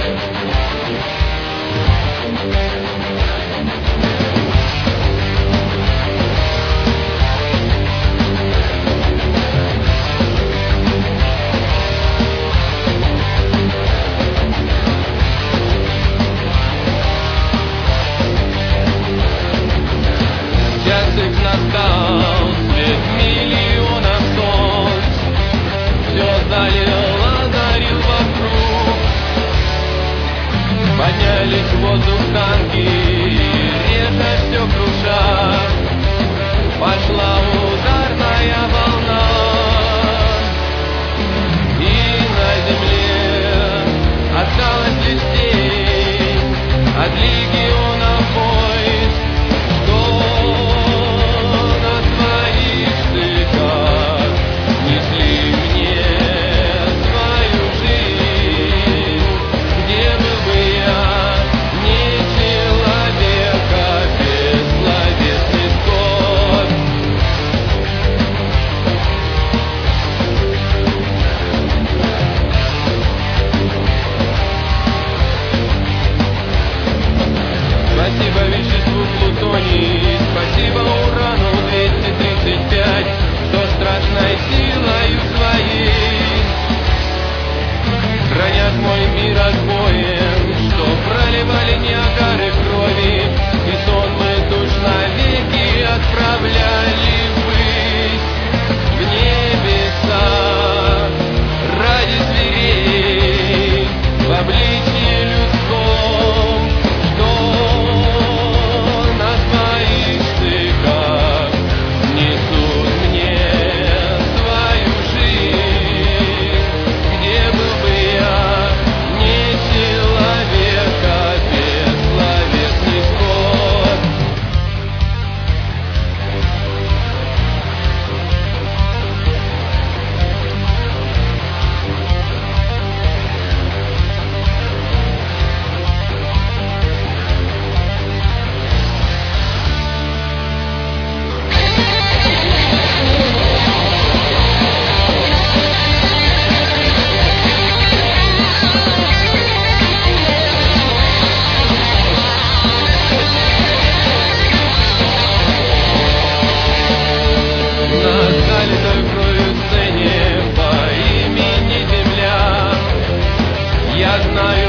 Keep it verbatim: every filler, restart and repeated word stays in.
Настал свет миллионов солнц, все залил, озарил вокруг. Поднялись в воздух танки, реже все круша. Пошла ударная волна, и на земле осталась лишь тень от легионов войск. Спасибо веществу плутоний, спасибо урану двести тридцать пять, что страшной силою своей хранят мой мир от боем, что проливали Ниагары крови, и сон мы душ навеки отправляли ввысь, в небеса ради зверей в обличье людском. Знаю.